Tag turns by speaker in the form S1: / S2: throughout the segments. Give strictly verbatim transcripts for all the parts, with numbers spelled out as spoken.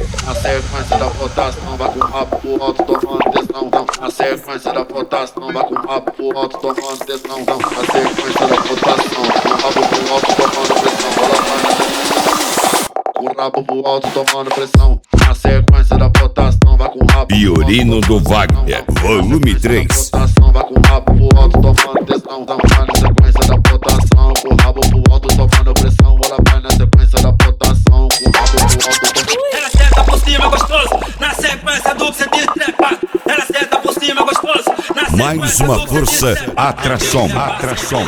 S1: Na sequência da rotação, vai com o rabo pro alto, tomando tesão. Na sequência da rotação, vai com o rabo pro alto, tomando tesão. Na sequência da rotação, com o rabo pro alto, tomando pressão. Ela vai na com o rabo pro alto, tomando pressão. Na sequência da rotação, vai com o rabo.
S2: Fiorino do Wagner, volume três.
S1: Vai com o rabo pro alto, tomando tesão. Vai na sequência da rotação, com o rabo pro alto, tomando pressão. Ela vai na sequência da rotação, com o rabo pro alto, tomando.
S3: Ela senta por cima gostoso, na sequência do você de trepa. Ela senta por cima gostoso, na sequência
S2: Mais uma força, atração, atração.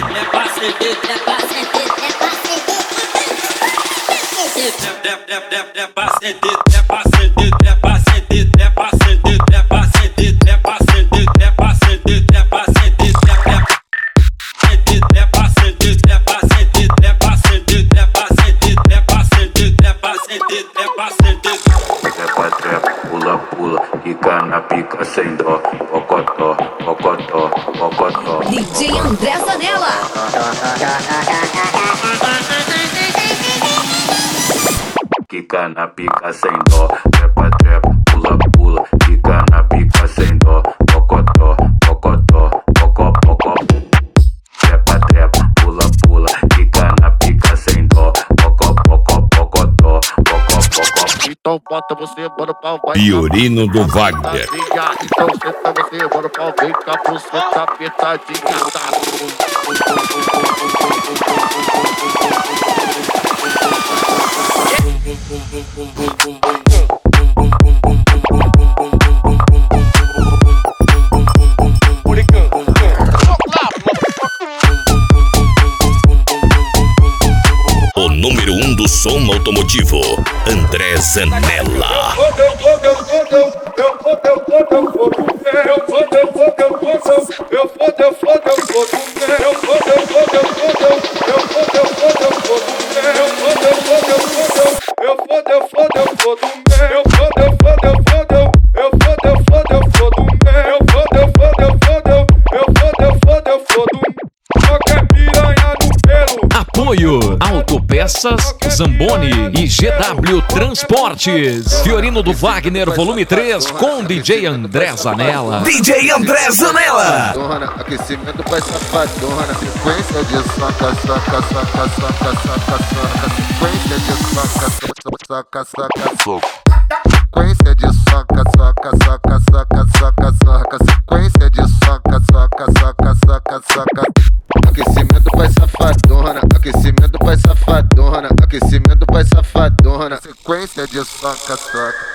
S4: Pula, pula, fica na pica sem dó. Pocotó, pocotó, pocotó.
S5: D J André Zanella.
S4: Fica na pica sem dó. Trepa, trepa, pula, pula, fica na pica sem dó. Pocotó, pocotó, pocó, pocó. Trepa, trepa, pula, pula, fica na pica sem dó. Pocó, pocó, pocotó, pocó, pocó.
S1: Então bota você, bora pau, vai.
S2: Fiorino do Wagner.
S1: Então senta você, bora pau, vem cá, você tá apertadinha.
S2: O número um do som automotivo, André Zanella.
S6: Apoio Autopeças Zamboni e G W Transportes. Fiorino do Wagner, volume três, com D J André Zanella.
S2: D J André Zanella.
S1: Aquecimento pra safadona, sequência de saca, saca, saca, saca, saca, saca, sequência de saca, saca, saca, saca. Sequência de saca, saca, saca, saca, saca, saca, sequência de saca, saca, saca, saca, saca. Aquecimento vai safadona, aquecimento vai safadona, aquecimento vai safadona, sequência de saca, saca.